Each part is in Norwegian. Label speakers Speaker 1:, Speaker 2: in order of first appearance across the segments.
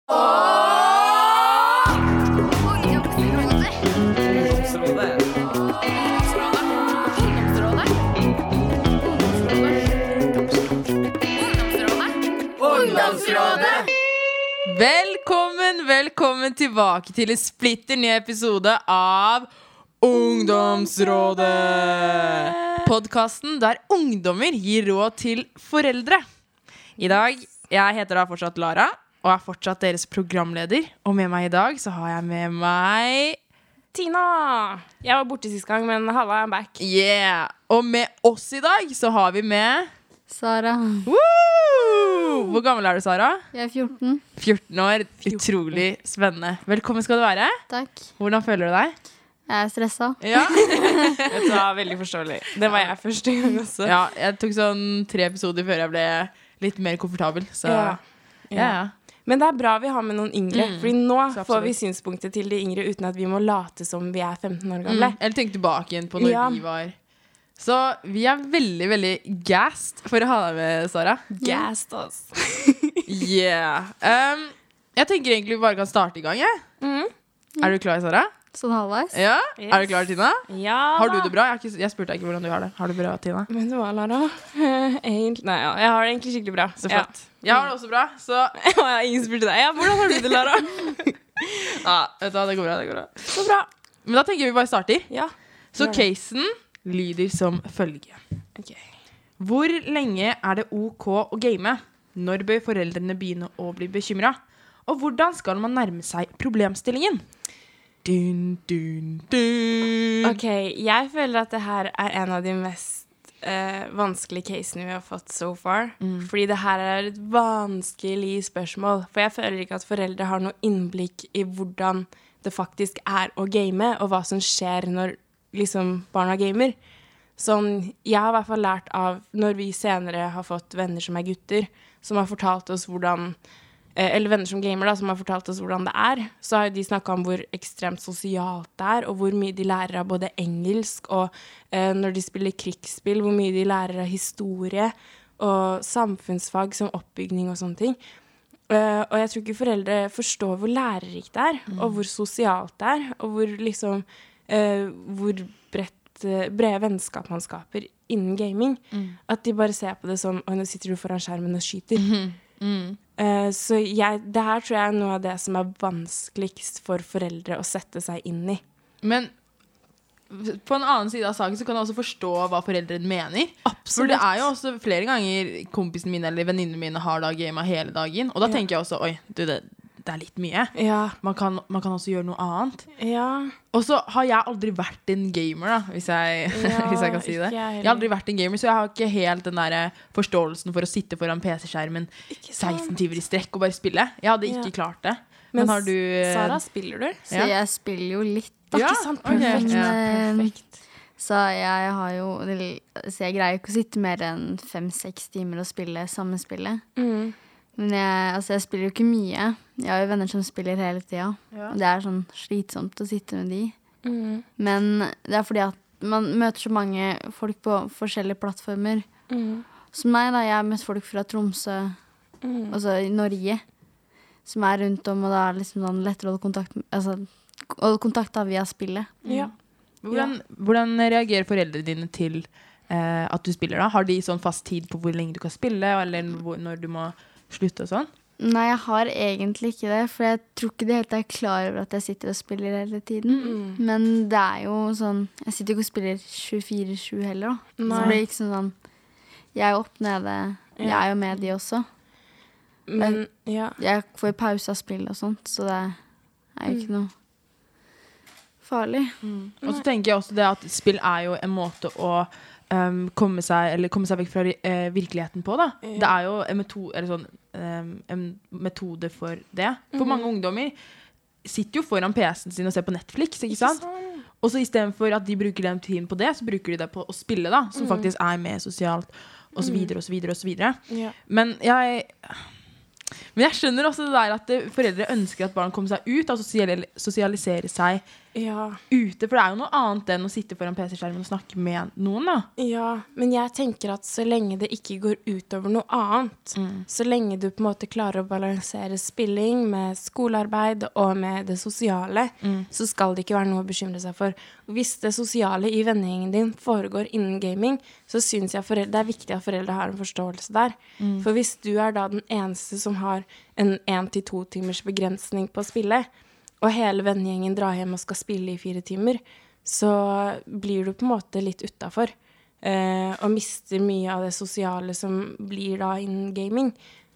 Speaker 1: Velkommen tilbake til en splitter ny episode av Ungdomsrådet. Podcasten der ungdommer gir råd til foreldre. I dag, jeg heter da fortsatt Lara, og er fortsatt deres programleder. Og med meg i dag så har jeg med meg
Speaker 2: Tina. Jeg var borte sist gang, men Halla er back.
Speaker 1: Yeah. Og med oss i dag så har vi med
Speaker 3: Sara.
Speaker 1: Woo! Hvor gammel er du, Sara?
Speaker 3: Jeg er 14.
Speaker 1: 14 år. Utrolig spennende. Velkommen skal du være.
Speaker 3: Takk.
Speaker 1: Hvordan føler du deg?
Speaker 3: Jeg er stresset.
Speaker 1: Ja.
Speaker 2: Det var veldig forståelig. Det var jeg første gang også.
Speaker 1: Ja, jeg tok sånn 3 episoder før jeg ble litt mer komfortabel. Så ja.
Speaker 2: Men det er bra vi har med noen yngre, fordi nå
Speaker 1: Så
Speaker 2: får vi synspunkter til de yngre uten at vi må late som vi er 15 år gamle.
Speaker 1: Eller tenk tilbake igjen på når vi var. Så vi er veldig, veldig gassed for å ha deg med, Sara.
Speaker 2: Gassed oss.
Speaker 1: Yeah. Jeg tenker egentlig vi bare kan starte i gang, jeg. Er du klar, Sara?
Speaker 3: Sånn halvveis.
Speaker 1: Ja.
Speaker 2: Yes.
Speaker 1: Er du klar, Tina?
Speaker 2: Ja.
Speaker 1: Har du det bra? Jeg spurte deg ikke hvordan du har det. Har du det bra, Tina?
Speaker 2: Men det var Lara. Nei, ja. Jeg har det egentlig skikkelig bra.
Speaker 1: Så flott. Jeg har det også bra, så
Speaker 2: Ingen spurte deg. Ja, hvordan har du det, Lara?
Speaker 1: ja, vet du hva, det går bra.
Speaker 2: Så bra.
Speaker 1: Men da tenker vi bare starter.
Speaker 2: Ja.
Speaker 1: Så casen lyder som følge.
Speaker 2: Okay.
Speaker 1: Hvor lenge er det ok å game? Når bør foreldrene begynne å bli bekymret? Og hvordan skal man nærme seg problemstillingen? Dun, dun, dun.
Speaker 2: Ok, jeg føler at det her er en av de mest vanskelige casene vi har fått so far. Fordi det her er et vanskelig spørsmål. For jeg føler ikke at foreldre har noe innblikk i hvordan det faktisk er å game, og hva som skjer når liksom barna gamer. Sånn, jeg har i hvert fall lært av når vi senere har fått venner som er gutter, som har fortalt oss hvordan eller venner som gamer da, som har fortalt oss hvordan det er, så har de snakket om hvor ekstremt sosialt det er, og hvor mye de lærer av både engelsk, og når de spiller krigsspill, hvor mye de lærer av historie, og samfunnsfag som oppbygning og sånne ting. Og jeg tror ikke foreldre forstår hvor lærerikt det er, og hvor sosialt det er, og hvor liksom, hvor brede vennskap man skaper innen gaming. At de bare ser på det som, nå sitter du foran skjermen og skyter. Så det her tror jeg er noe av det som er vanskeligst for foreldre å sette seg inn i.
Speaker 1: Men på en annen side av saken så kan jeg også forstå hva foreldrene mener.
Speaker 2: Absolutt.
Speaker 1: For det er jo også flere ganger kompisene mine eller venninnene mine har da gamet hele dagen. Og da tenker jeg også, oi, det er litt mye.
Speaker 2: Ja.
Speaker 1: Man kan også gjøre noe annet.
Speaker 2: Ja.
Speaker 1: Og så har jeg aldri vært en gamer da, hvis jeg kan si det. Jeg har aldri vært en gamer, så jeg har ikke helt den der forståelsen for å sitte foran PC-skjermen 16 timer i strekk og bare spille. Jeg hadde ikke klart det. Men har du...
Speaker 2: Sara, spiller du?
Speaker 3: Så jeg spiller jo litt.
Speaker 1: Ja,
Speaker 2: ikke sant? Perfekt. Perfekt.
Speaker 3: Så jeg har jo... Så jeg greier ikke å sitte mer enn 5-6 timer og spille samme spillet. Men jeg spiller jo ikke mye. Jeg har jo venner som spiller hele tiden. Ja. Det er sånn slitsomt å sitte med de. Men det er fordi at man møter så mange folk på forskjellige plattformer. Som meg da, jeg har møtt folk fra Tromsø, altså i Norge, som er rundt om, og da er det liksom sånn lettere å holde kontakt, holde kontakt via spillet.
Speaker 2: Ja.
Speaker 1: Hvordan reagerer foreldrene dine til at du spiller da? Har de sånn fast tid på hvor lenge du kan spille, eller når du må slutte og sånn?
Speaker 3: Nei, jeg har egentlig ikke det, for jeg tror ikke det helt er klar over at jeg sitter og spiller hele tiden. Men det er jo sånn, jeg sitter ikke og spiller 24/7 heller da. Så det blir ikke sånn, jeg er opp nede, jeg er jo med de også. Men jeg får pause av spill og sånt, så det er jo ikke noe farlig.
Speaker 1: Og så tenker jeg også det at spill er jo en måte å komme seg vekk fra virkeligheten på da. Det er jo en metode for det. For mange ungdommer sitter jo foran PC-en sin og ser på Netflix, ikke sant? Og så i stedet for at de bruker den tiden på det, så bruker de det på å spille da, som faktisk er mer sosialt, og så videre, og så videre, og så videre. Men jeg skjønner også det der at foreldre ønsker at barn kommer seg ut og sosialisere seg ute, for det jo noe annet enn å sitte foran PC-skjermen og snakke med noen da.
Speaker 2: Ja, men jeg tenker at så lenge det ikke går utover noe annet, så lenge du på en måte klarer å balansere spilling med skolearbeid og med det sosiale, så skal det ikke være noe å bekymre seg for. Hvis det sosiale i vennegjengen din foregår innen gaming, så synes jeg det viktig at foreldre har en forståelse der. For hvis du da den eneste som har en 1-2 timers begrensning på å spille, og hele vennegjengen drar hjem og skal spille i 4 timer, så blir du på en måte litt utenfor, og mister mye av det sosiale som blir da innen gaming.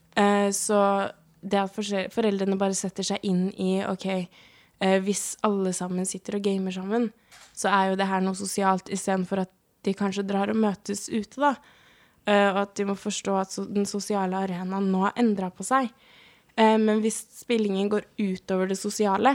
Speaker 2: Så det at foreldrene bare setter seg inn i, ok, hvis alle sammen sitter og gamer sammen, så jo det her noe sosialt, i stedet for at de kanskje drar og møtes ute da, og at de må forstå at den sosiale arenaen nå har endret på seg. Men hvis spillingen går utover det sosiale,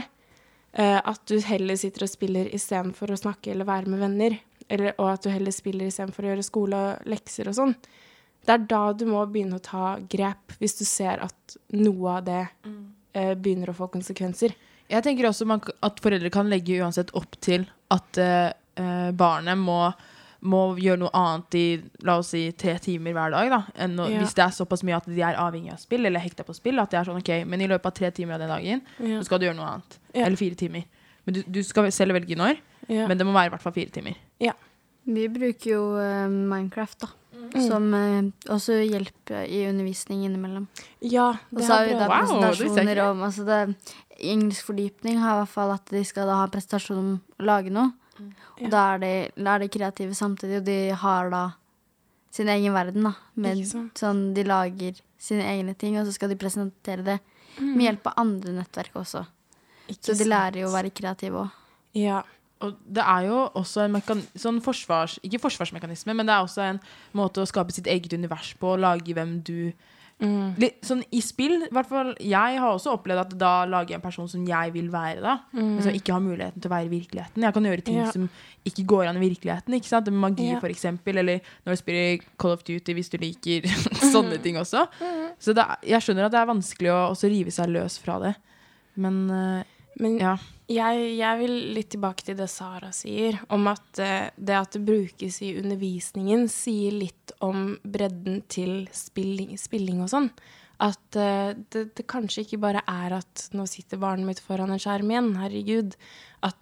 Speaker 2: at du heller sitter og spiller i stedet for å snakke eller være med venner, og at du heller spiller i stedet for å gjøre skole og lekser og sånn, det da du må begynne å ta grep hvis du ser at noe av det begynner å få konsekvenser.
Speaker 1: Jeg tenker også at foreldre kan legge uansett opp til at barnet må gjøre noe annet i, la oss si, 3 timer hver dag da, hvis det såpass mye at de avhengig av spill, eller hekta på spill, at det sånn, ok, men i løpet av 3 timer av den dagen, så skal du gjøre noe annet. Eller 4 timer. Men du skal selv velge når, men det må være i hvert fall 4 timer.
Speaker 3: Vi bruker jo Minecraft da, som også hjelper i undervisning innimellom.
Speaker 2: Ja,
Speaker 3: det og så har vi da presentasjoner om, altså det, i engelsk fordypning har i hvert fall at de skal da ha presentasjon om å lage noe, og da de kreative samtidig, og de har da sin egen verden da, med sånn de lager sine egne ting, og så skal de presentere det med hjelp av andre nettverk også. Så de lærer jo å være kreative også.
Speaker 2: Ja.
Speaker 1: Og det jo også en sånn ikke forsvarsmekanisme, men det også en måte å skape sitt eget univers på, å lage hvem du litt, sånn i spill, i hvert fall jeg har også opplevd at da lager jeg en person som jeg vil være da, men som ikke har muligheten til å være i virkeligheten. Jeg kan gjøre ting som ikke går an i virkeligheten, ikke sant? Magi for eksempel, eller når du spiller Call of Duty hvis du liker sånne ting også. Så jeg skjønner at det vanskelig å også rive seg løs fra det. Men ja.
Speaker 2: Jeg vil litt tilbake til det Sara sier, om at det at det brukes i undervisningen sier litt om bredden til spilling og sånn. At det kanskje ikke bare at nå sitter barnet mitt foran en skjerm igjen, herregud. At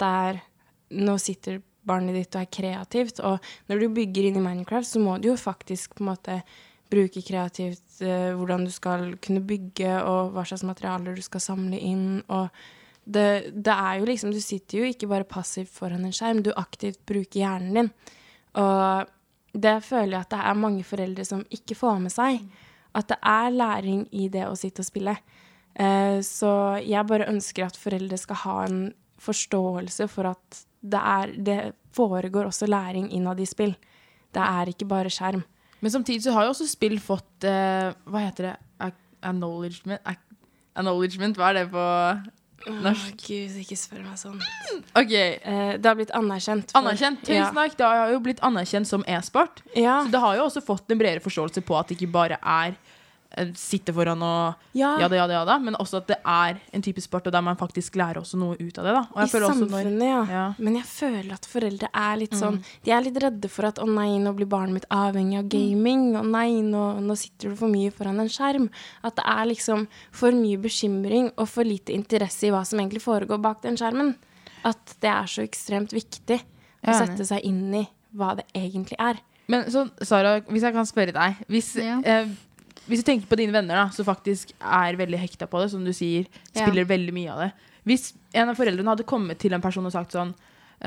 Speaker 2: nå sitter barnet ditt og kreativt, og når du bygger inn i Minecraft, så må du jo faktisk på en måte bruke kreativt hvordan du skal kunne bygge, og hva slags materialer du skal samle inn, og det jo liksom, du sitter jo ikke bare passivt foran en skjerm, du aktivt bruker hjernen din. Og det føler jeg at det mange foreldre som ikke får med seg. At det læring i det å sitte og spille. Så jeg bare ønsker at foreldre skal ha en forståelse for at det foregår også læring innad i spill. Det ikke bare skjerm.
Speaker 1: Men samtidig så har jo også spill fått, hva heter det? Acknowledgement, hva det på norsk?
Speaker 2: Gud, ikke spør meg sånn.
Speaker 1: Ok.
Speaker 2: Det har blitt anerkjent.
Speaker 1: Tusen takk. Det har jo blitt anerkjent som e-sport. Så det har jo også fått en bredere forståelse på at det ikke bare sitte foran og ja, men også at det en type sport, og der man faktisk lærer også noe ut av det da. Og jeg føler også
Speaker 2: samfunnet, Men jeg føler at foreldre litt sånn, de litt redde for at, nei, nå blir barnet mitt avhengig av gaming, og nei, nå sitter du for mye foran en skjerm. At det liksom for mye bekymring og for lite interesse i hva som egentlig foregår bak den skjermen. At det så ekstremt viktig å sette seg inn i hva det egentlig
Speaker 1: Men så, Sara, hvis jeg kan spørre deg, hvis du tenker på dine venner da, som faktisk veldig hekta på det, som du sier, spiller veldig mye av det. Hvis en av foreldrene hadde kommet til en person og sagt sånn,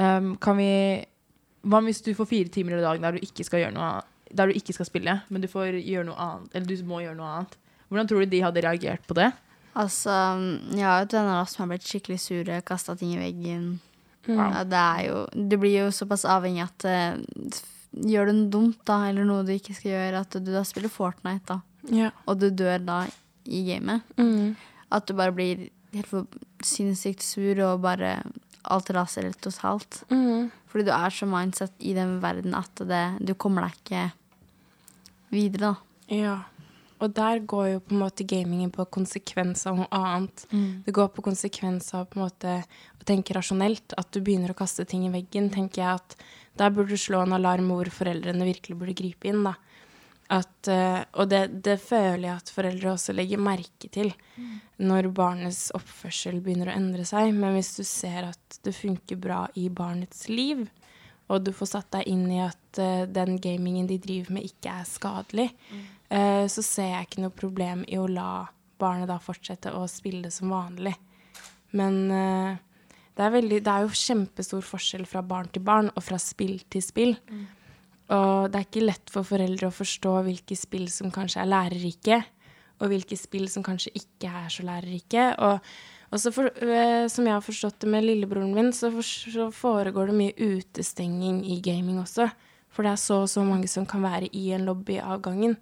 Speaker 1: hva hvis du får 4 timer i dag der du ikke skal gjøre noe, der du ikke skal spille, men du får gjøre noe annet, eller du må gjøre noe annet. Hvordan tror du de hadde reagert på det?
Speaker 3: Altså, jeg har et venner som har blitt skikkelig sure, kastet ting i veggen. Ja, du blir jo såpass avhengig at gjør du noe dumt da, eller noe du ikke skal gjøre, at du da spiller Fortnite da. Og du dør da i gamet. At du bare blir helt for sinnssykt sur, og bare alt raser helt totalt. Fordi du så mindset i den verden at du kommer deg ikke videre da.
Speaker 2: Og der går jo på en måte gamingen på konsekvens av noe annet. Det går på konsekvens av på en måte å tenke rasjonelt. At du begynner å kaste ting i veggen, tenker jeg at der burde du slå en alarm hvor foreldrene virkelig burde gripe inn, da. Og det føler jeg at foreldre også legger merke til når barnets oppførsel begynner å endre seg. Men hvis du ser at det funker bra i barnets liv, og du får satt deg inn i at den gamingen de driver med ikke er skadelig, så ser jeg ikke noe problem i å la barnet da fortsette å spille som vanlig. Men det er jo kjempestor forskjell fra barn til barn og fra spill til spill. Og det er ikke lett for foreldre å forstå hvilke spill som kanskje er lærerike, og hvilke spill som kanskje ikke er så lærerike. Og så som jeg har forstått det med lillebroren min, så foregår det mye utestenging i gaming også. For det er så mange som kan være i en lobby av gangen.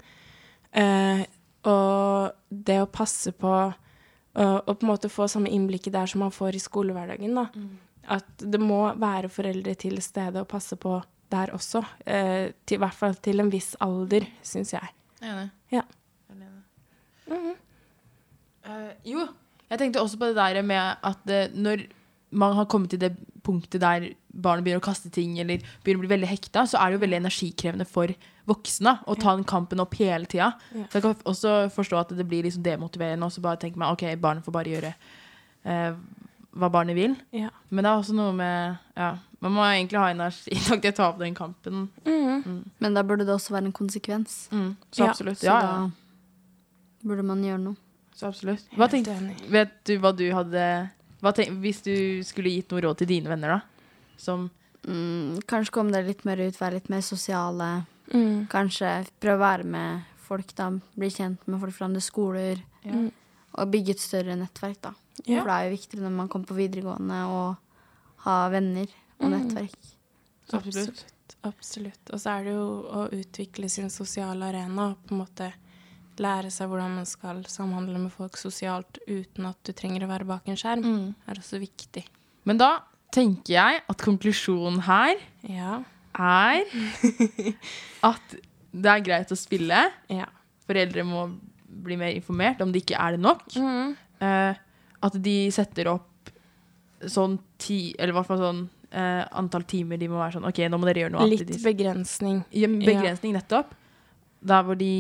Speaker 2: Og det å passe på og på en måte få samme innblikk der som man får i skolehverdagen, da. At det må være foreldre til stede og passe på der også. I hvert fall til en viss alder, synes jeg.
Speaker 1: Enig.
Speaker 2: Ja.
Speaker 1: Jo, jeg tenkte også på det der med at når man har kommet til det punktet der barnet begynner å kaste ting eller begynner å bli veldig hekta, så er det jo veldig energikrevende for voksne å ta den kampen opp hele tiden. Ja. Så jeg kan også forstå at det blir liksom demotiverende, og så bare tenke meg, ok, barnet får bare gjøre hva barnet vil. Ja. Men det er også noe med, man må egentlig ha energi nok til å ta opp den kampen.
Speaker 3: Men da burde det også være en konsekvens.
Speaker 1: Så absolutt,
Speaker 3: Så da burde man gjøre noe.
Speaker 1: Så absolutt. Vet du hva du hadde, hvis du skulle gitt noe råd til dine venner da? Som
Speaker 3: kanskje komme dere litt mer ut, være litt mer sosiale. Kanskje prøve å være med folk da, bli kjent med folk fra andre skoler, og bygge et større nettverk da. For det er jo viktig når man kommer på videregående og ha venner og nettverk.
Speaker 2: Absolutt. Og så er det jo å utvikle sin sosiale arena, og på en måte lære seg hvordan man skal samhandle med folk sosialt uten at du trenger å være bak en skjerm, er også viktig.
Speaker 1: Men da tenker jeg at konklusjonen her er at det er greit å spille. Foreldre må bli mer informert om det ikke er det nok. At de setter opp sånn eller i hvert fall sånn antall timer de må være sånn, ok, nå må dere gjøre noe.
Speaker 2: Litt begrensning.
Speaker 1: Begrensning nettopp. Der hvor de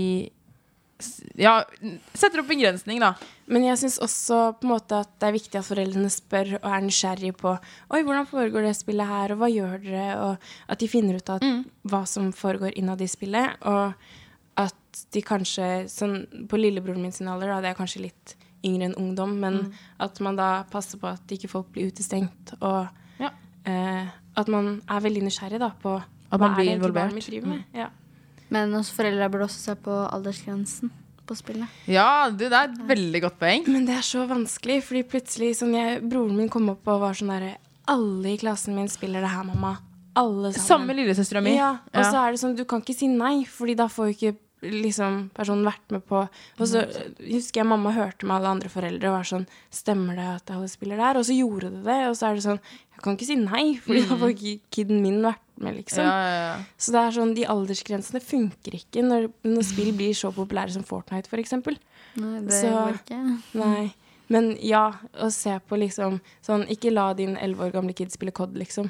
Speaker 1: setter opp begrensning da.
Speaker 2: Men jeg synes også på en måte at det er viktig at foreldrene spør og er nysgjerrige på hvordan foregår det spillet her, og hva gjør dere, og at de finner ut av hva som foregår innad i spillet, og at de kanskje, sånn på lillebroren min sin alder da, det er kanskje litt yngre enn ungdom, men at man da passer på at ikke folk blir utestengt, og at man er veldig nysgjerrig da på
Speaker 1: at man blir involvert.
Speaker 3: Men også foreldre burde også se på aldersgrensen på spillet.
Speaker 1: Ja, det er et veldig godt poeng.
Speaker 2: Men det er så vanskelig, fordi plutselig broren min kom opp og var sånn der, alle i klassen min spiller det her, mamma. Alle sammen.
Speaker 1: Samme lillesøstera mi.
Speaker 2: Ja, og så er det sånn, du kan ikke si nei, fordi da får jo ikke liksom personen vært med på, og så husker jeg mamma hørte med alle andre foreldre og var sånn, stemmer det at alle spiller der? Og så gjorde det, og så er det sånn, jeg kan ikke si nei, fordi da får ikke kiden min vært med, liksom. Så det er sånn, de aldersgrensene funker ikke når spill blir så populære som Fortnite, for eksempel.
Speaker 3: Nei, det går ikke.
Speaker 2: Nei, men å se på liksom, sånn, ikke la din 11 år gamle kid spille COD, liksom.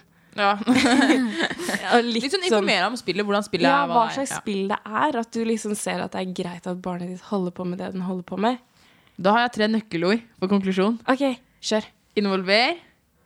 Speaker 1: Litt sånn informere om spillet, hvordan spillet er.
Speaker 2: Hva slags spill det er, at du liksom ser at det er greit at barnet ditt holder på med det den holder på med.
Speaker 1: Da har jeg 3 nøkkelord for konklusjon.
Speaker 2: Ok, kjør.
Speaker 1: Involver,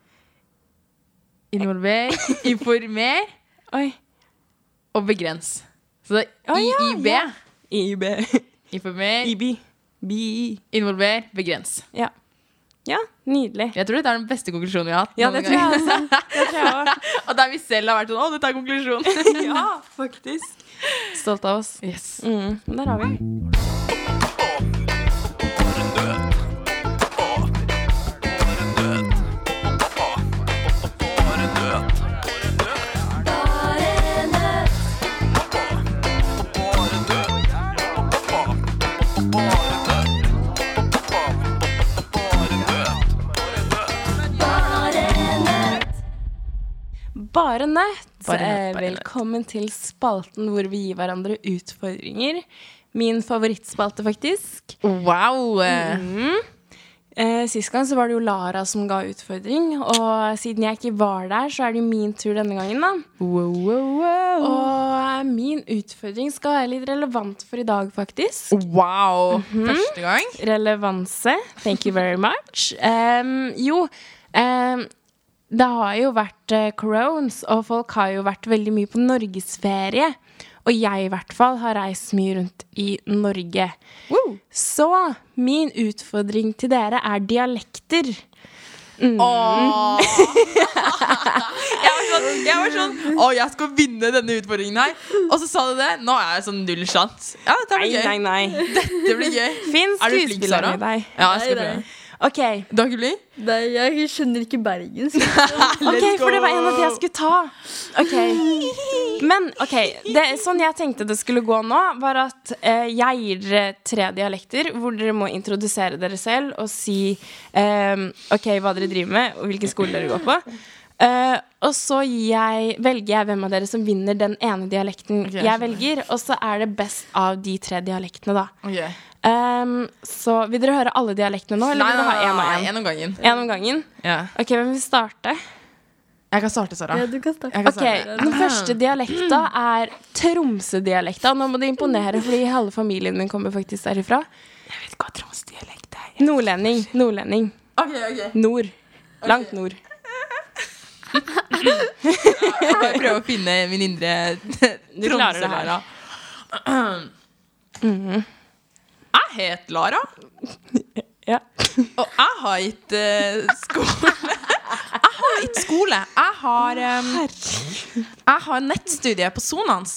Speaker 1: informer og begrens. Så det er IIB.
Speaker 2: IIB.
Speaker 1: Informer,
Speaker 2: IB.
Speaker 1: Involver, begrens.
Speaker 2: Ja, nydelig.
Speaker 1: Jeg tror dette er den beste konklusjonen vi har hatt.
Speaker 2: Ja, det tror jeg også.
Speaker 1: Og der vi selv har vært sånn, dette er konklusjonen.
Speaker 2: Ja, faktisk. Stolt av oss.
Speaker 1: Yes.
Speaker 2: Der har vi. Bare nøtt. Velkommen til spalten hvor vi gir hverandre utfordringer. Min favorittspalte, faktisk.
Speaker 1: Wow.
Speaker 2: Sist gang så var det jo Lara som ga utfordring, og siden jeg ikke var der, så er det jo min tur denne gangen, da.
Speaker 1: Wow.
Speaker 2: Og min utfordring skal være litt relevant for i dag, faktisk.
Speaker 1: Wow. Første gang.
Speaker 2: Relevanse. Thank you very much. Det har jo vært corones, og folk har jo vært veldig mye på norgesferie. Og jeg i hvert fall har reist mye rundt i Norge. Så min utfordring til dere er dialekter.
Speaker 1: Jeg var sånn jeg skal vinne denne utfordringen her. Og så sa du det. Nå er jeg sånn null sjans. Ja, dette blir gøy.
Speaker 2: Nei.
Speaker 1: Dette blir gøy.
Speaker 2: Finn
Speaker 1: Er du flink, Sara?
Speaker 2: skuespilleren i deg.
Speaker 1: Ja, jeg skal prøve.
Speaker 2: Ok,
Speaker 1: Du har ikke blitt?
Speaker 3: Nei, jeg skjønner ikke bergensk.
Speaker 2: for det var en av de jeg skulle ta. Men sånn jeg tenkte det skulle gå nå, var at jeg gir dere 3 dialekter, hvor dere må introdusere dere selv og si hva dere driver med, og hvilken skole dere går på. Og så velger jeg hvem av dere som vinner den ene dialekten jeg velger, og så er det best av de 3 dialektene, da. Så vil dere høre alle dialektene nå, eller vil dere ha en og en?
Speaker 1: En om gangen.
Speaker 2: En om gangen?
Speaker 1: Ja.
Speaker 2: Ok, hvem vil starte?
Speaker 1: Jeg kan starte, Sara.
Speaker 3: Ja, du kan starte.
Speaker 1: Jeg kan
Speaker 2: Ok,
Speaker 1: starte.
Speaker 2: den første dialekta er Tromsø-dialekta. Nå må du imponere, fordi halve familien min kommer faktisk derifra.
Speaker 1: Jeg vet hva Tromsø-dialekt er.
Speaker 2: Nordlending.
Speaker 1: Ok.
Speaker 2: Nord. Langt nord.
Speaker 1: Jeg bare prøver å finne min indre
Speaker 2: Du klarer det her.
Speaker 1: Jeg heter Lara.
Speaker 2: Ja.
Speaker 1: Og jeg har ikke skole. Jeg har nettstudie på Sonans.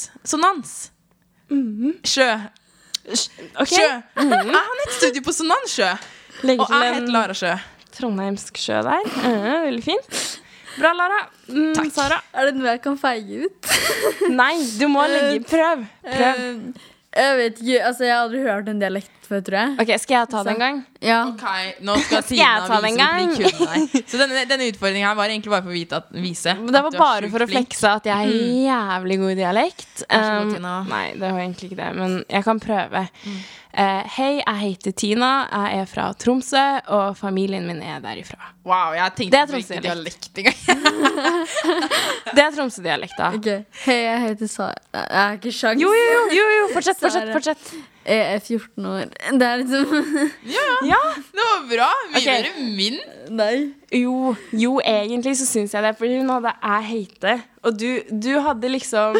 Speaker 1: Sjø.
Speaker 2: Ok.
Speaker 1: Sjø. Jeg har nettstudie på Sonansjø.
Speaker 2: Legger
Speaker 1: Og jeg
Speaker 2: til
Speaker 1: heter
Speaker 2: en
Speaker 1: Lara Sjø.
Speaker 2: trondheimsk sjø der. Veldig fint. Bra, Lara. Sara?
Speaker 3: Er det noe jeg kan feige ut?
Speaker 2: Nei, du må prøv.
Speaker 3: Jeg vet ikke, altså jeg har aldri hørt en dialekt før, tror jeg.
Speaker 2: Ok, skal jeg ta det en gang?
Speaker 3: Ja.
Speaker 1: Ok, nå skal
Speaker 2: Skal jeg
Speaker 1: Tina
Speaker 2: ta den
Speaker 1: vise hvor
Speaker 2: gang?
Speaker 1: flink hun er. Så denne utfordringen her var egentlig bare for å vise
Speaker 2: Det var
Speaker 1: at du er
Speaker 2: bare
Speaker 1: sjukt
Speaker 2: for å
Speaker 1: flink.
Speaker 2: flekse at jeg er jævlig god i dialekt.
Speaker 1: Vær så god, Tina.
Speaker 2: Nei, det var egentlig ikke det, men jeg kan prøve. Hei, jeg heter Tina. Jeg er fra Tromsø, og familien min er derifra.
Speaker 1: Wow, jeg
Speaker 2: Det
Speaker 1: tenkte
Speaker 2: er
Speaker 1: på ikke
Speaker 2: Tromsø-dialekt.
Speaker 1: dialekt engang.
Speaker 2: Det er Tromsø-dialekta.
Speaker 3: Ok. Hei, jeg heter Sara. Jeg har ikke sjans.
Speaker 2: Jo, fortsett.
Speaker 3: Jeg er 14 år. Det er liksom
Speaker 2: Ja.
Speaker 1: Det var bra. Mye
Speaker 2: Ok.
Speaker 1: mer min.
Speaker 3: Nei.
Speaker 2: Jo, egentlig så syns jeg det, fordi hun hadde jeg heite, og du hadde liksom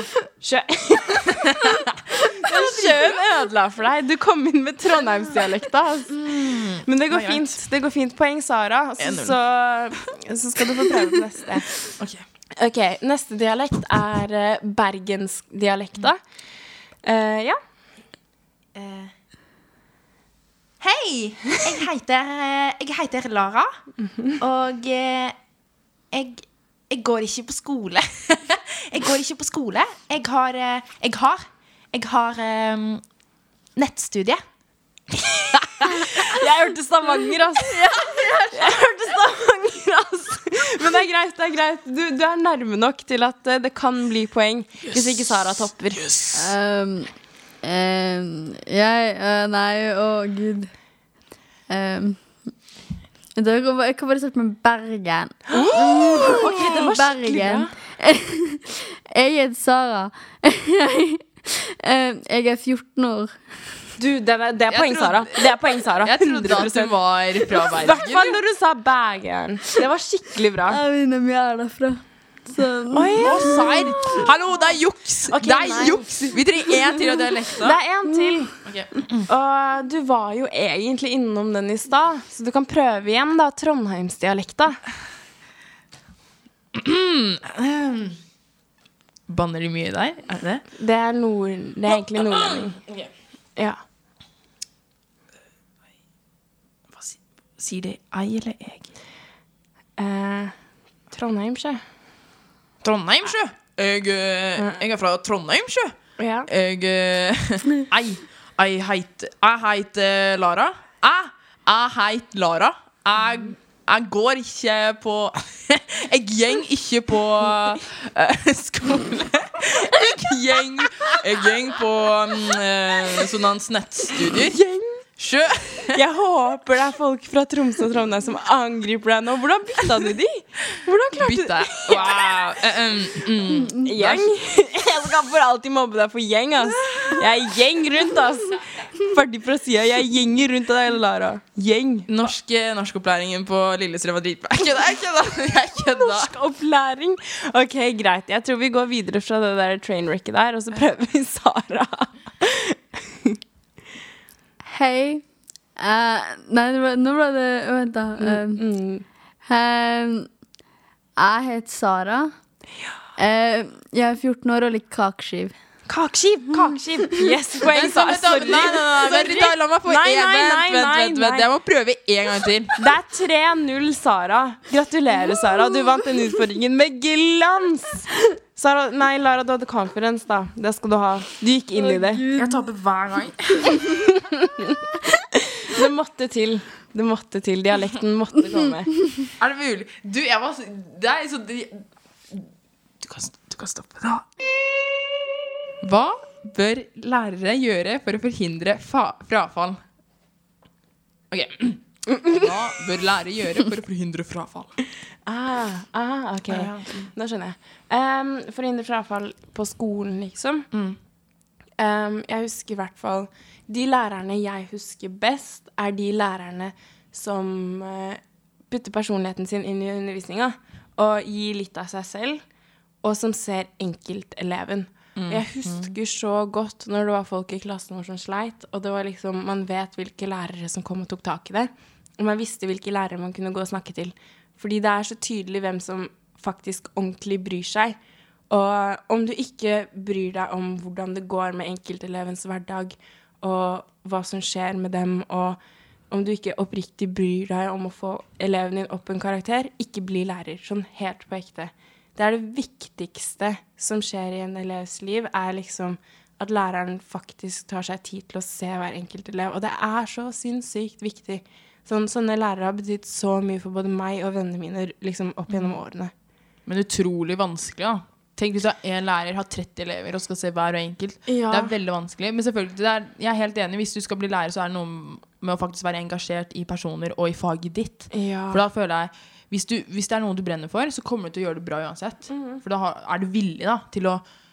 Speaker 2: Sjøen ødela for deg. Du kom inn med trondheimsdialekta. Altså. Men det går
Speaker 1: Nei,
Speaker 2: fint. Det går fint. Poeng, Sara. Så skal du få prøve på neste. Ok, neste dialekt er bergensdialekta. Ja.
Speaker 1: Hei, jeg heter Lara. Og jeg går ikke på skole. Jeg har nettstudie.
Speaker 2: Jeg hørte Stavanger, ass. Men det er greit. Du er nærme nok til at det kan bli poeng hvis ikke Sara topper.
Speaker 3: Nei, å Gud. Jeg kan bare starte med Bergen.
Speaker 2: Ok, det var skikkelig
Speaker 3: Bergen.
Speaker 2: bra.
Speaker 3: Jeg heter Sara. Jeg er 14 år.
Speaker 2: Du, det er poeng, Sara. Det er poeng, Sara.
Speaker 1: Jeg trodde at du var fra
Speaker 2: I hvert fall
Speaker 1: Bergen.
Speaker 2: når du sa Bergen. Det var skikkelig bra.
Speaker 3: Venninna mi er derfra. Så
Speaker 1: Seid. Hallo, det er juks.
Speaker 2: Ok,
Speaker 1: Det er
Speaker 2: nei.
Speaker 1: juks. Vi trenger én til av dialekta.
Speaker 2: Det er en til. Og du var jo egentlig innom den i stad, så du kan prøve igjen, da. Trondheimsdialekta.
Speaker 1: Banner de mye der? Er det det?
Speaker 2: Det er egentlig nordlending. Ja.
Speaker 1: Sier det ei eller jeg?
Speaker 2: Trondheimsjø.
Speaker 1: Trondheimsjø. Jeg er fra Trondheimsjø.
Speaker 2: Ja.
Speaker 1: Jeg heter Lara. Jeg heter Lara. Jeg går ikke på Jeg gjeng ikke på skole. Jeg gjeng på sånne nettstudier.
Speaker 2: Jeg håper det folk fra Tromsø og Trondheim som angriper deg nå. Hvordan bytta du de? Hvordan klarte
Speaker 1: Bytte? Wow.
Speaker 2: Gjeng? Jeg skal for alltid mobbe deg for gjeng, ass. Jeg gjeng rundt, ass. Ferdig fra siden. Jeg gjenger rundt av deg, Lara. Gjeng.
Speaker 1: Norskopplæringen på Lillestrøm var dritbra. Jeg kødda.
Speaker 2: Norskopplæring. Ok, greit. Jeg tror vi går videre fra det der trainwrecket der, og så prøver vi Sara.
Speaker 3: Hei. Nei, nå ble det vent da. Jeg heter Sara. Jeg er 14 år og liker kakeskiv.
Speaker 2: Kakeskiv. Yes, poeng. Sorry.
Speaker 1: Nei, la meg få vent. Jeg må prøve en gang til.
Speaker 2: Det er 3-0, Sara. Gratulerer, Sara. Du vant den utfordringen med glans. Sara, nei, Lara, du hadde conference da. Det skal du ha. Du gikk inn i det.
Speaker 1: Jeg taper hver gang.
Speaker 2: Det måtte til. Dialekten måtte komme.
Speaker 1: Er det mulig? Du, jeg var det er så Du kan stoppe da. Hva bør lærere gjøre for å forhindre frafall? Ok. Hva bør lærere gjøre for å forhindre frafall?
Speaker 2: Ok. Nå skjønner jeg. Forhindre frafall på skolen, liksom. Jeg husker i hvert fall de lærerne jeg husker best, er de lærerne som putter personligheten sin inn i undervisninga og gir litt av seg selv, og som ser enkelteleven. Jeg husker så godt når det var folk i klassen vår som sleit, og det var liksom, man vet hvilke lærere som kom og tok tak i det, og man visste hvilke lærere man kunne gå og snakke til. Fordi det er så tydelig hvem som faktisk ordentlig bryr seg. Og om du ikke bryr deg om hvordan det går med enkeltelevens hverdag, og hva som skjer med dem, og om du ikke oppriktig bryr deg om å få eleven din opp en karakter, ikke bli lærer, sånn helt på ekte. Det er det viktigste som skjer i en elevs liv, er liksom at læreren faktisk tar seg tid til å se hver enkelt elev. Og det er så sinnssykt viktig. Sånne lærere har betydd så mye for både meg og vennene mine liksom opp gjennom årene.
Speaker 1: Men utrolig vanskelig, da. Tenk hvis en lærer har 30 elever og skal se hver og enkelt. Ja. Det er veldig vanskelig. Men selvfølgelig, jeg er helt enig. Hvis du skal bli lærer, så er det noe med å faktisk være engasjert i personer og i faget ditt. Ja. For da føler jeg, hvis det er noe du brenner for, så kommer du til å gjøre det bra uansett. For da er du villig da, til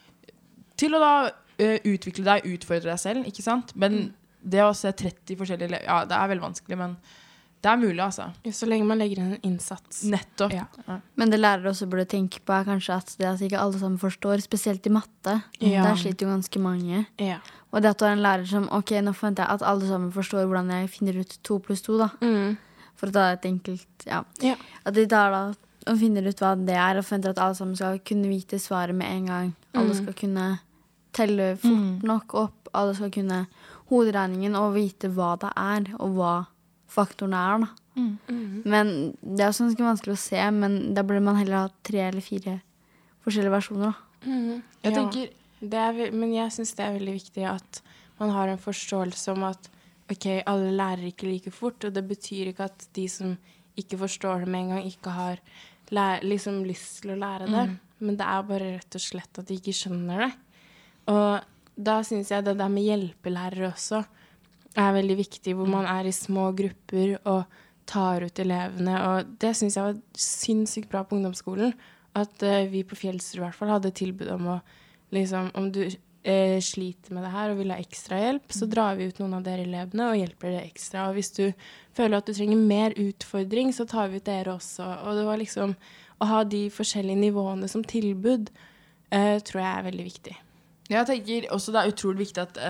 Speaker 1: å da utvikle deg, utfordre deg selv, ikke sant? Men det å se 30 forskjellige elever, ja, det er veldig vanskelig, men det er mulig, altså.
Speaker 2: Så lenge man legger inn en innsats.
Speaker 1: Nettopp.
Speaker 2: Ja.
Speaker 3: Men det lærere også burde tenke på er kanskje at det at ikke alle sammen forstår, spesielt i matte. Ja. Der sliter jo ganske mange. Ja. Og det at du har en lærer som, ok, nå forventer jeg at alle sammen forstår hvordan jeg finner ut 2 + 2 da. For å ta et enkelt, ja. At de tar da og finner ut hva det er, og forventer at alle sammen skal kunne vite svaret med en gang. Alle skal kunne telle fort nok opp, alle skal kunne hoderegningen og vite hva det er, og hva faktorene er, da. Men det er også ganske vanskelig å se, men da burde man heller ha 3 eller 4 forskjellige versjoner, da.
Speaker 1: Jeg tenker,
Speaker 2: men jeg synes det er veldig viktig at man har en forståelse om at ok, alle lærer ikke like fort, og det betyr ikke at de som ikke forstår det med en gang, ikke har liksom lyst til å lære det. Men det er bare rett og slett at de ikke skjønner det. Og da synes jeg det der med hjelpelærere også er veldig viktig, hvor man er i små grupper og tar ut elevene, og det synes jeg var sinnssykt bra på ungdomsskolen, at vi på Fjellsrud i hvert fall hadde tilbud om å, liksom, om du sliter med det her og vil ha ekstra hjelp, så drar vi ut noen av dere elevene og hjelper dere ekstra, og hvis du føler at du trenger mer utfordring, så tar vi ut dere også, og det var liksom å ha de forskjellige nivåene som tilbud, tror jeg er veldig viktig.
Speaker 1: Jeg tenker også det er utrolig viktig at,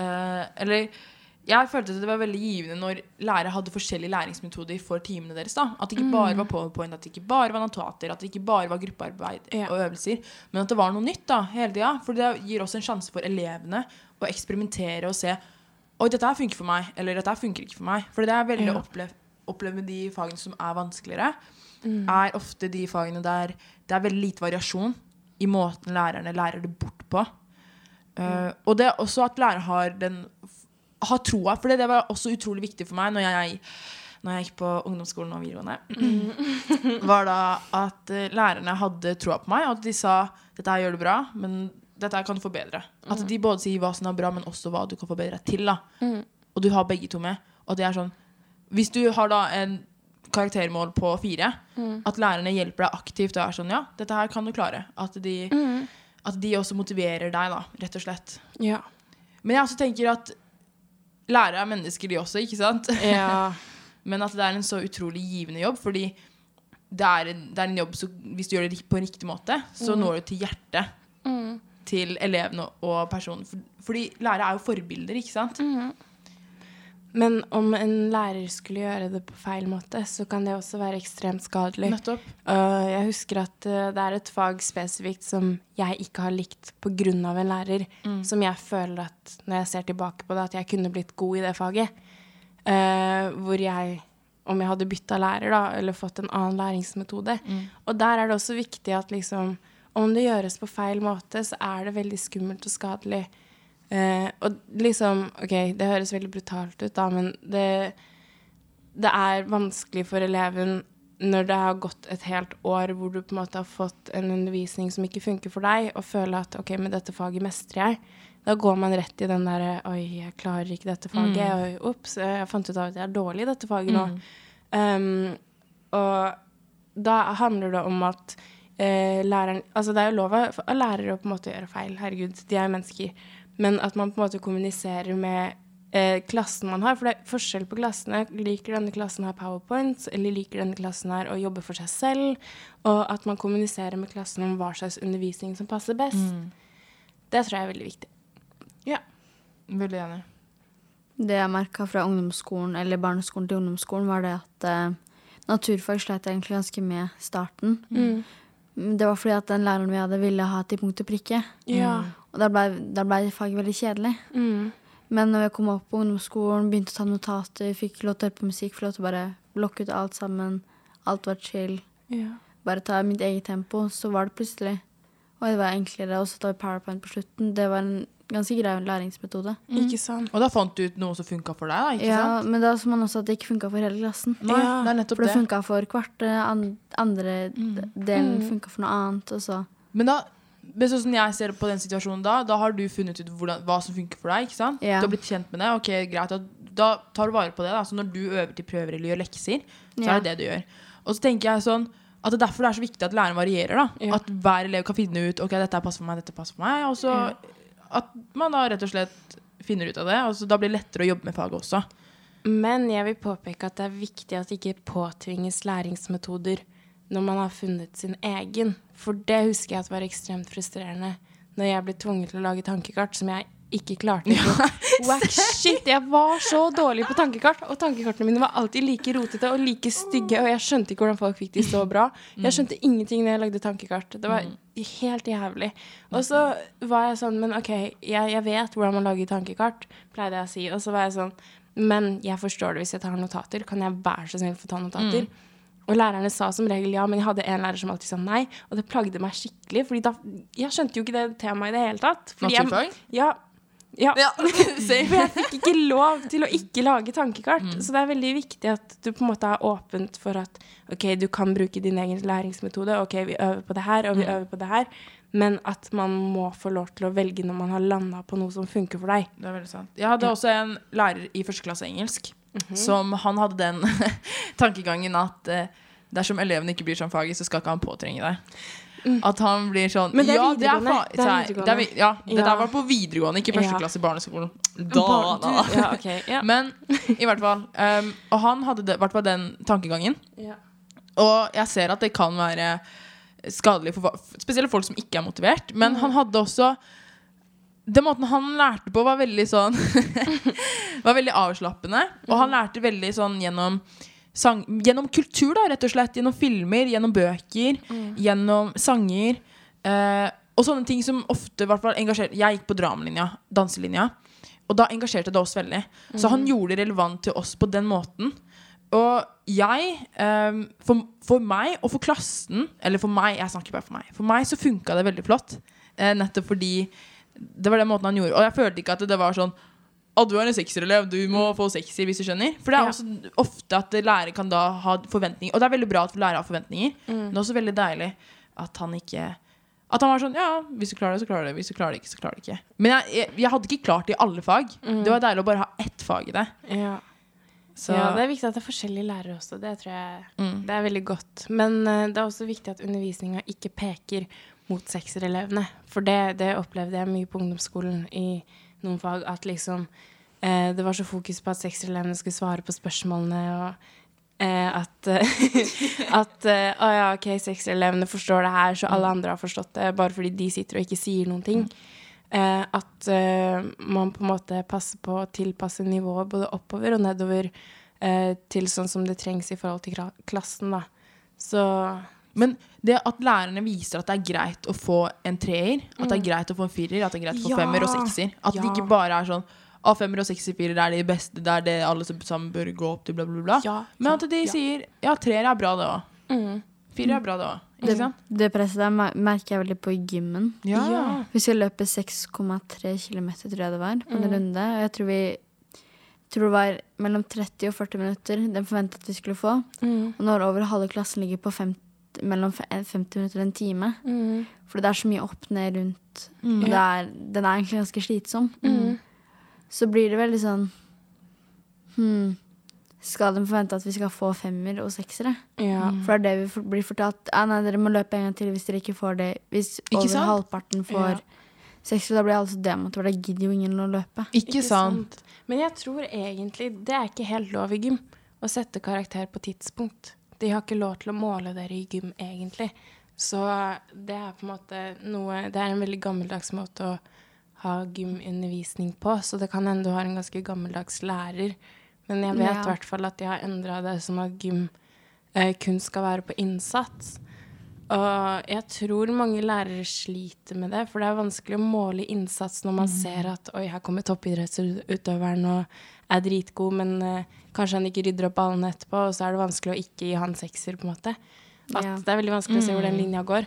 Speaker 1: jeg følte at det var veldig givende når lærere hadde forskjellige læringsmetoder for timene deres da. At det ikke bare var PowerPoint, at det ikke bare var notater, at det ikke bare var gruppearbeid og øvelser, men at det var noe nytt da, hele tiden. For det gir også en sjanse for elevene å eksperimentere og se, oi, dette her funker for meg, eller dette her funker ikke for meg. For det er veldig opplevd med de fagene som er vanskeligere, er ofte de fagene der det er veldig lite variasjon i måten lærerne lærer det bort på. Og det er også at lærere har troa, for det var også utrolig viktig for meg når jeg når jeg gikk på ungdomsskolen og videregående, var da at lærerne hadde troa på meg, og at de sa, dette her gjør du bra, men dette her kan du forbedre. At de både sier hva som er bra, men også hva du kan forbedre deg til da. Og du har begge to med. Og det er sånn, hvis du har da en karaktermål på 4, at lærerne hjelper deg aktivt og er sånn, ja, dette her kan du klare. At de også motiverer deg da, rett og slett.
Speaker 2: Ja.
Speaker 1: Men jeg også tenker at lærere er mennesker de også, ikke sant?
Speaker 2: Ja.
Speaker 1: Men at det er en så utrolig givende jobb, fordi det er en jobb, så hvis du gjør det på en riktig måte, så når du til hjertet til elevene og personen. Fordi lærere er jo forbilder, ikke sant?
Speaker 2: Men om en lærer skulle gjøre det på feil måte, så kan det også være ekstremt skadelig.
Speaker 1: Nettopp.
Speaker 2: Jeg husker at det er et fag spesifikt som jeg ikke har likt på grunn av en lærer, som jeg føler at, når jeg ser tilbake på det, at jeg kunne blitt god i det faget. Hvor om jeg hadde byttet lærer da, eller fått en annen læringsmetode. Og der er det også viktig at liksom, om det gjøres på feil måte, så er det veldig skummelt og skadelig. Og liksom, ok, det høres veldig brutalt ut da, men det er vanskelig for eleven når det har gått et helt år hvor du på en måte har fått en undervisning som ikke funker for deg, og føler at, ok, med dette faget mestrer jeg. Da går man rett i den der, oi, jeg klarer ikke dette faget, og ups, jeg fant ut av at jeg er dårlig i dette faget nå. Og da handler det om at læreren, altså det er jo lov av lærere å på en måte gjøre feil, herregud, de er jo mennesker, men at man på en måte kommuniserer med klassen man har, for det er forskjell på klassene. Liker denne klassen her PowerPoint, eller liker denne klassen her å jobbe for seg selv, og at man kommuniserer med klassen om hva slags undervisning som passer best. Det tror jeg er veldig viktig. Ja.
Speaker 1: Veldig enig.
Speaker 3: Det jeg merket fra ungdomsskolen, eller barneskolen til ungdomsskolen, var det at naturfag slet egentlig ganske med starten. Det var fordi at den læreren vi hadde ville ha til punkt og prikke.
Speaker 2: Ja.
Speaker 3: Og da ble faget veldig kjedelig. Men når jeg kom opp på ungdomsskolen, begynte å ta notater, fikk lov til å høre på musikk, fikk lov til å bare blokke ut alt sammen. Alt var chill. Bare ta mitt eget tempo, så var det plutselig. Og det var enklere, og så tar vi PowerPoint på slutten. Det var en ganske grei læringsmetode.
Speaker 2: Ikke sant.
Speaker 1: Og da fant du ut noe som funket for deg da, ikke sant?
Speaker 3: Ja, men da så man også at det ikke funket for hele klassen.
Speaker 1: Nei, det er nettopp
Speaker 3: for det funket for kvart, andre delen funket for noe annet, og så.
Speaker 1: Men da, sånn som jeg ser på den situasjonen da har du funnet ut hva som funker for deg, ikke sant?
Speaker 3: Ja.
Speaker 1: Du har blitt kjent med det, ok, greit, da tar du vare på det da, så når du øver til prøver eller gjør lekser, så er det du gjør. Og så tenker jeg sånn, at det derfor er så viktig at læreren varierer da, at hver elev kan finne ut, ok, dette passer for meg, og så at man da rett og slett finner ut av det, og så da blir det lettere å jobbe med faget også.
Speaker 2: Men jeg vil påpeke at det er viktig at det ikke påtvinges læringsmetoder når man har funnet sin egen. For det husker jeg at var ekstremt frustrerende når jeg ble tvunget til å lage tankekart som jeg ikke klarte. Wack shit, jeg var så dårlig på tankekart, og tankekartene mine var alltid like rotete og like stygge, og jeg skjønte ikke hvordan folk fikk de så bra. Jeg skjønte ingenting når jeg lagde tankekart. Det var helt jævlig. Og så var jeg sånn, men ok, jeg vet hvordan man lager tankekart, pleide jeg å si, og så var jeg sånn, men jeg forstår det hvis jeg tar notater. Kan jeg være så snill for å ta notater? Og lærerne sa som regel ja, men jeg hadde en lærer som alltid sa nei, og det plagde meg skikkelig, fordi da, jeg skjønte jo ikke det temaet i det hele tatt.
Speaker 1: Naturfag?
Speaker 2: Ja. For jeg fikk ikke lov til å ikke lage tankekart. Så det er veldig viktig at du på en måte er åpent for at ok, du kan bruke din egen læringsmetode, ok, vi øver på det her, og vi øver på det her, men at man må få lov til å velge når man har landet på noe som funker for deg.
Speaker 1: Det er veldig sant. Jeg hadde også en lærer i første klasse engelsk, som han hadde den tankegangen at dersom eleven ikke blir sånn faget, så skal ikke han påtrenge deg. At han blir sånn,
Speaker 2: men det er
Speaker 1: videregående. Det der var på videregående, ikke første klasse i barneskolen. Men i hvert fall, og han hadde i hvert fall den tankegangen. Og jeg ser at det kan være skadelig for spesielt folk som ikke er motivert, men han hadde også den måten han lærte på var veldig sånn var veldig avslappende, og han lærte veldig sånn gjennom kultur da, rett og slett, gjennom filmer, gjennom bøker, gjennom sanger, og sånne ting som ofte, i hvert fall, engasjerte. Jeg gikk på dramalinja, danselinja, og da engasjerte det oss veldig. Så han gjorde det relevant til oss på den måten. Og jeg, for meg og for klassen, eller for meg, jeg snakker bare for meg så funket det veldig flott, nettopp fordi det var den måten han gjorde, og jeg følte ikke at det var sånn du er en sekserelev, du må få sekser hvis du skjønner. For det er også ofte at lærere kan da ha forventninger. Og det er veldig bra at lærere har forventninger. Men det er også veldig deilig at han ikke... At han var sånn, hvis du klarer det, så klarer det. Hvis du klarer det ikke, så klarer det ikke. Men jeg hadde ikke klart det i alle fag. Det var deilig å bare ha ett fag i det.
Speaker 2: Ja. Så. Ja, det er viktig at det er forskjellige lærere også. Det tror jeg det er veldig godt. Men det er også viktig at undervisningen ikke peker mot sekserelevene. For det opplevde jeg mye på ungdomsskolen i noen fag, at liksom det var så fokus på at sekserelevene skulle svare på spørsmålene, og at ok, sekserelevene forstår det her, så alle andre har forstått det, bare fordi de sitter og ikke sier noen ting. At man på en måte passer på å tilpasse nivået både oppover og nedover til sånn som det trengs i forhold til klassen, da. Så...
Speaker 1: Men det at lærerne viser at det er greit å få en treer, at det er greit å få en firer, at det er greit å få femmer og sekser. At det ikke bare er sånn, femmer og sekser, firer, det er det beste, det er det alle sammen bør gå opp til, bla bla bla. Men at de sier, treer er bra det også. Firer er bra det også.
Speaker 3: Det presset der merker jeg veldig på i gymmen. Vi skal løpe 6,3 kilometer, tror jeg det var, på en runde. Og jeg tror det var mellom 30 og 40 minutter den forventet at vi skulle få. Og når over halve klassen ligger på mellom 50 minutter og en time. For det er så mye opp ned rundt. Og den er egentlig ganske slitsom. Så blir det veldig sånn skal de forvente at vi skal få femmer og seksere? For det er det vi blir fortalt. Nei, dere må løpe en gang til hvis dere ikke får det. Hvis over halvparten får seksere, da blir det altså demotivert. Da gidder jo ingen å løpe.
Speaker 1: Ikke sant?
Speaker 2: Men jeg tror egentlig det er ikke helt lov i gym å sette karakter på tidspunkt. De har ikke lov til å måle dere i gym, egentlig. Så det er på en måte det er en veldig gammeldags måte å ha gymundervisning på, så det kan hende du har en ganske gammeldags lærer. Men jeg vet i hvert fall at de har endret det som at gym kun skal være på innsats. Og jeg tror mange lærere sliter med det, for det er vanskelig å måle innsats når man ser at oi, her kommer toppidrettsutøveren og er dritgod, men kanskje han ikke rydder opp ballene etterpå, og så er det vanskelig å ikke gi han sekser, på en måte. At det er veldig vanskelig å se hvor den linja går.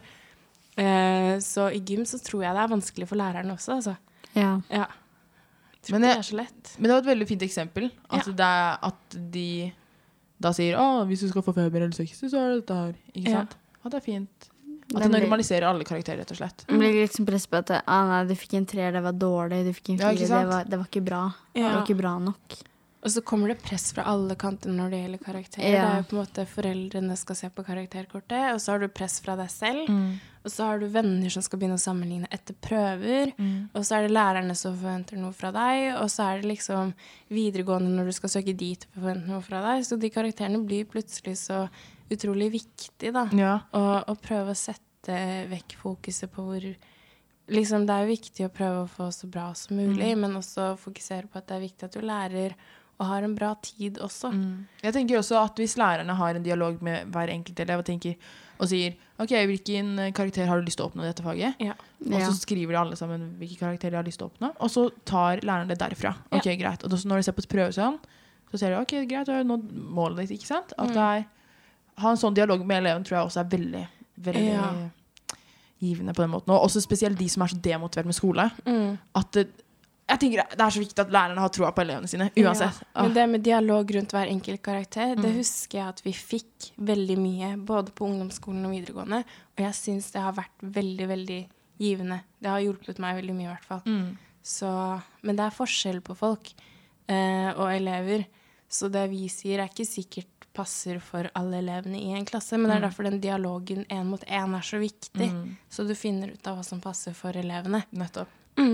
Speaker 2: Så i gym så tror jeg det er vanskelig for læreren også, altså. Ja. Men det er så lett.
Speaker 1: Men det var et veldig fint eksempel. Altså det er at de da sier, hvis du skal få femmer eller sekser, så er det dette her. Ikke sant? Det er fint. At det normaliserer alle karakterer, rett og slett.
Speaker 3: Det blir liksom press på at nei, du fikk en 3, det var dårlig, du fikk en 4, det var ikke bra. Det var ikke bra nok.
Speaker 2: Og så kommer det press fra alle kanter når det gjelder karakter. Det er jo på en måte foreldrene skal se på karakterkortet, og så har du press fra deg selv, og så har du venner som skal begynne å sammenligne etter prøver, og så er det lærerne som forventer noe fra deg, og så er det liksom videregående når du skal søke dit forventer noe fra deg, så de karakterene blir plutselig så utrolig viktig da, og prøve å sette vekk fokuset på hvor liksom det er viktig å prøve å få så bra som mulig, men også fokusere på at det er viktig at du lærer og har en bra tid også.
Speaker 1: Jeg tenker også at hvis lærerne har en dialog med hver enkelt elev og sier, ok, hvilken karakter har du lyst til å oppnå i dette faget? Og så skriver de alle sammen hvilke karakterer de har lyst til å oppnå, og så tar lærerne det derfra. Ok, greit. Og når de ser på et prøvesønn, så ser de, ok, greit, du har nådd målet ditt, ikke sant? At det ha en sånn dialog med eleven tror jeg også er veldig, veldig givende på den måten. Og også spesielt de som er så demotivert med skole. At jeg tenker det er så viktig at lærerne har troa på elevene sine, uansett.
Speaker 2: Men det med dialog rundt hver enkelt karakter, det husker jeg at vi fikk veldig mye, både på ungdomsskolen og videregående, og jeg synes det har vært veldig, veldig givende. Det har hjulpet meg veldig mye i hvert fall. Så, men det er forskjell på folk og elever, så det vi sier er ikke sikkert passer for alle elevene i en klasse, men det er derfor den dialogen 1 mot 1 er så viktig, så du finner ut av hva som passer for elevene.
Speaker 1: Nettopp.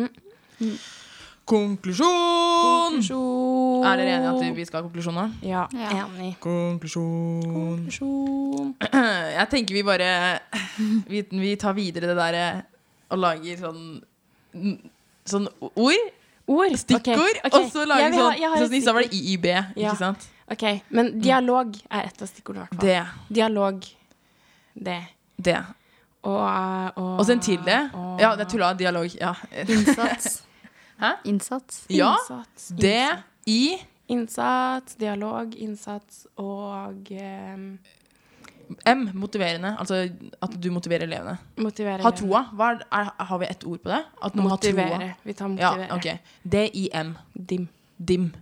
Speaker 1: Konklusjon! Er dere enige at vi skal ha konklusjon nå?
Speaker 2: Ja, enig.
Speaker 1: Konklusjon. Jeg tenker vi bare vi tar videre det der og lager sånn ord, stikkord, og så lager sånn i var det IIB, ikke sant?
Speaker 2: Ok, men dialog er et av stikkordene i hvert fall. Dialog, det. Og
Speaker 1: så en til det. Ja, det er tulla, dialog, ja.
Speaker 3: Innsats.
Speaker 1: Hæ?
Speaker 3: Innsats.
Speaker 1: Ja, det i
Speaker 2: innsats, dialog, innsats og
Speaker 1: motiverende, altså at du motiverer elevene.
Speaker 2: Motivere
Speaker 1: ha troa. Har vi et ord på det? At
Speaker 2: motivere. Vi tar motivere.
Speaker 1: Ja, ok. D-I-M.
Speaker 2: Dim.
Speaker 1: Dim.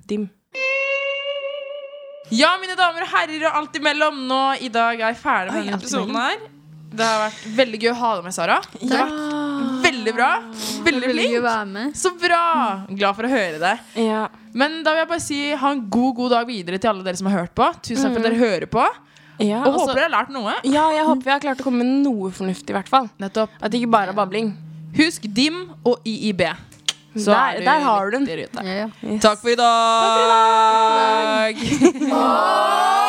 Speaker 1: Ja, mine damer og herrer og alt imellom. Nå i dag er jeg ferdig med denne episoden her. Det har vært veldig gøy å ha deg med, Sara. Det har vært veldig bra. Veldig flink.
Speaker 3: Å være med.
Speaker 1: Så bra. Glad for å høre det.
Speaker 2: Ja.
Speaker 1: Men da vil jeg bare si ha en god dag videre til alle dere som har hørt på. Tusen takk for at dere hører på.
Speaker 2: Ja,
Speaker 1: og håper dere har lært noe.
Speaker 2: Ja, jeg håper vi har klart å komme med noe fornuftig i hvert fall.
Speaker 1: Nettopp.
Speaker 2: At det ikke bare er babling.
Speaker 1: Husk DIM og IIB. Så
Speaker 2: der har du den.
Speaker 1: Yes.
Speaker 3: Ja.
Speaker 1: Takk for i dag.